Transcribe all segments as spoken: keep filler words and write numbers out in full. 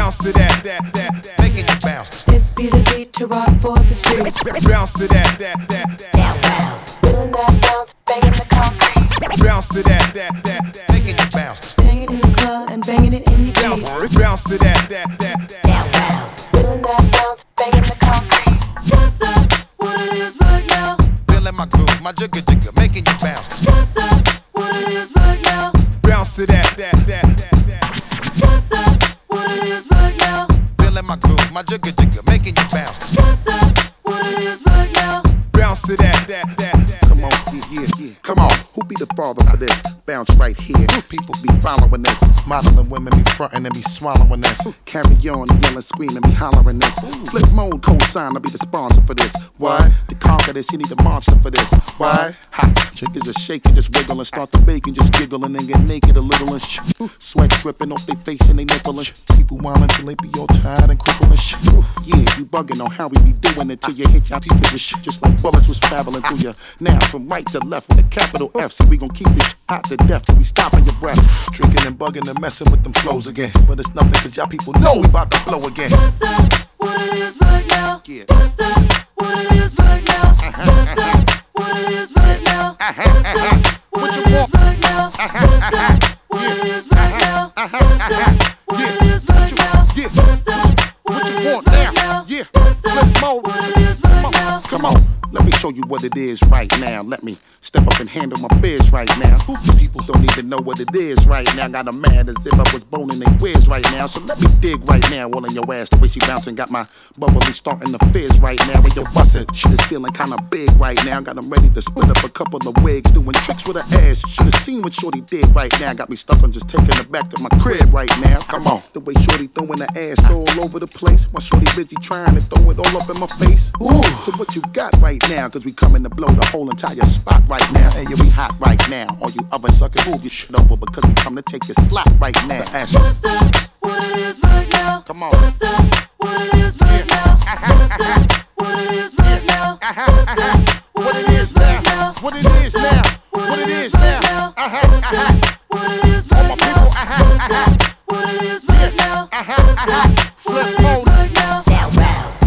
Bounce to that, that, that, that. Making you bounce. This be the beat to rock for the street. Bounce to that, that, that, that. Now bounce. Feeling that bounce, banging the concrete. Bounce to that, that, that, that. Making you bounce. Bang it in the club and banging it in your Jeep. Bounce to that, that, that, that. Now bounce. Feeling that bounce, banging the concrete. That's that what it is right now. Feeling my groove, my jigger jigger, making you bounce. That's that what it is right now. Bounce to that, that, that, that, that. That's that what it is right now. Feeling my groove, my jigger jigger, making you bounce. That's that what it is right now. Bounce to that, that, that, that. Come on, yeah, yeah, yeah. Come on, who be the father for this? Bounce right here. People be following this. Modeling women be frontin' and be swallowing this. Carry on, yelling, screaming, be hollering this. Flip mode, co-sign, I'll be the sponsor for this. Why? To conquer this, you need a monster for this. Why? Ha! Chickens just shaking, just wiggling, start the bacon, just giggling and get naked a little and sh. Sweat dripping off their face and they nipple and sh. People wildin' till they be all tired and crippled and sh. Yeah, you bugging on how we be doing it till you hit y'all people with sh. Just like bullets was traveling through you. Now from right to left with a capital F, so we gon' keep this sh hot to death till we stopping your breath. Drinking and bugging and messing with them flows again. But it's nothing cause y'all people know we about to blow again. That's that what it is right now. Yeah. That's that what it is right now. That's that what it is right now. That's that what it is right now. That's that what it is right now. That's that what it is right now. Yeah. That's that What you want now? Yeah. Flip mode. what it is right now. Come on, let me show you what it is right now. Let me step up and handle my biz right now. People don't even know what it is right now. Got 'em mad as if I was boning their whiz right now. So let me dig right now, all in your ass. The way she bouncing got my bubbly starting to fizz right now. When you're bustin', shit is feeling kinda big right now. Got 'em ready to split up a couple of wigs, doing tricks with her ass. Should've seen what Shorty did right now. Got me stuck on just taking her back to my crib right now. Come on, the way Shorty throwing her ass all over the place. While Shorty busy trying to throw it all up in my face. Ooh, so what you got right now? Cause we coming to blow the whole entire spot right now. Hey, yeah, we hot right now. All you other suckers, move your shit over because we come to take your slot right now. Ask me. That's that what it is right now. Come on. That's that what it is right now. That's that what it is right now. That's that What it is now? What it is now? What it is now? Uh-huh, uh-huh. what it is All right my now. people, uh-huh, uh-huh. What it is right now. Uh-huh, uh-huh. Flip mode. Right now. Now bounce.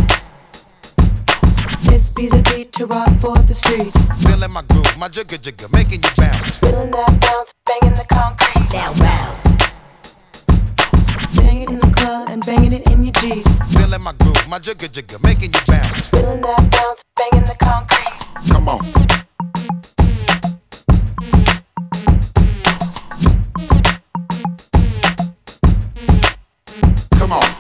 This be the beat to rock for the street. Feeling my groove, my jigger jigger, making you bounce. Feeling that bounce, banging the concrete. Now bounce. Banging in the club and banging it in your Jeep. Feeling my groove, my jigger jigger, making you bounce. Feeling that bounce, banging the concrete. Come on. Come on.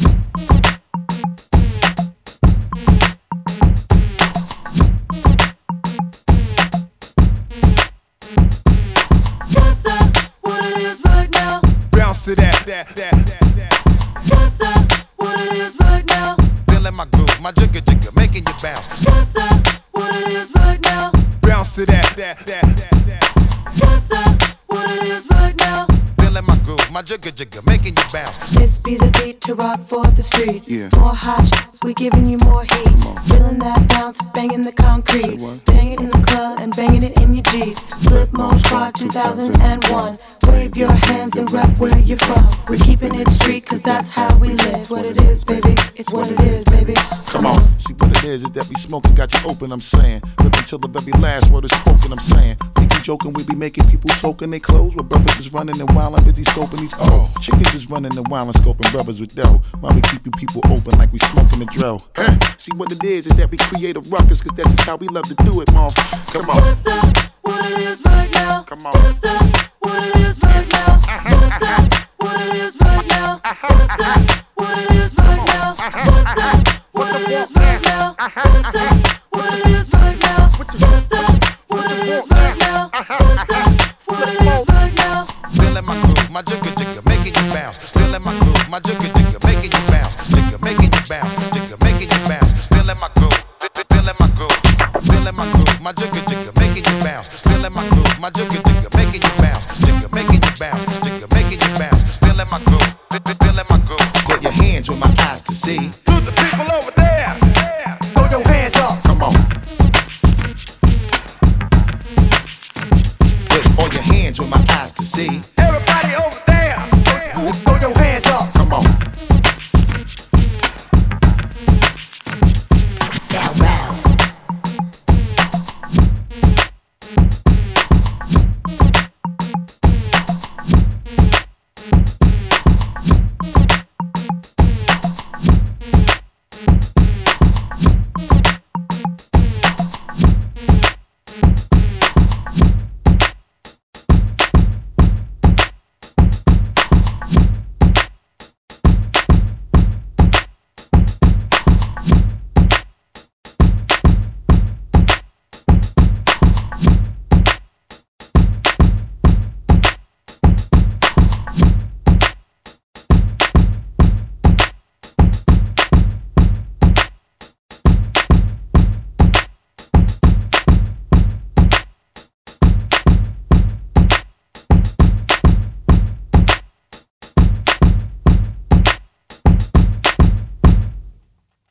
That's that what it is right now. Bounce to that, that, that, that, that. That's that what it is right now. Feeling my groove, my jigger jigger, making you bounce. That's that what it is right now. Bounce to that, that, that, that, that. That's that what it is right now. Feeling my groove, my jigger jigger, making you bounce. This be the beat to rock for the street. Yeah. More hot sh- we giving you more heat. Feeling that bounce, banging the concrete. Bang it in the club and banging it in your Jeep. Flip mode squad two thousand one. Wave your hands and rep where you're from. We're keeping it street cause that's how we live. It's what it is, baby. It's what it is, baby. Come on. See what it is, is that we smoking, got you open, I'm saying. Live until the very last word is spoken, I'm saying. We be joking, we be making people soaking their clothes. Where brothers is running and wildin', busy scoping these, oh. Chickens is running and wildin', scoping brothers with dough. While we keep you people open like we smoking the drill. Huh? See what it is, is that we create a ruckus, cause that's just how we love to do it, motherfucker. Come on. That's that what it is right now. Come on. That's that what it is right now. That's that what it is right now. That's that what it is right now. That's that what it is right now. That's that what it is right now. That's that what it is right now. That's that what it is right now. Feeling my groove, my jigger jigger, making you bounce. Feeling my groove, my jigger jigger, making you bounce. Jigger, making you bounce. Jigger, making you bounce. Feeling my groove, feeling my groove, feeling my groove, my jigger jigger, making you bounce. Feeling my groove, my jigger jigger, making you bounce. Jigger, making you bounce. Jigger, making you bounce. Feeling my groove, feeling my groove. Get your hands where my eyes can see. To the people over there, Throw your hands up. Come on. With all your hands where my eyes can see.